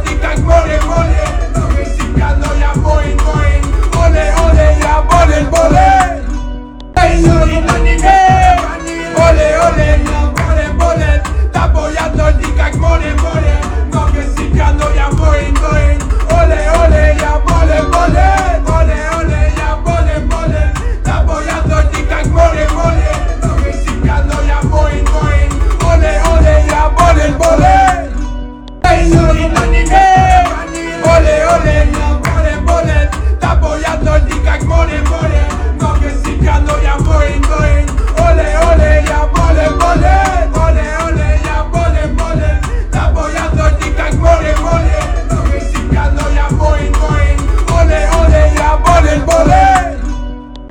jak more, more. No Mexicano ja moin, moin. Ole, ole, ja bolen, bolen. Ej, no i no nie wiem. Ole, ole, ja bolen, bolen. Ta boja no jak more, more. No Mexicano ja moin, moin. Ole, ole, ja bolen, bolen.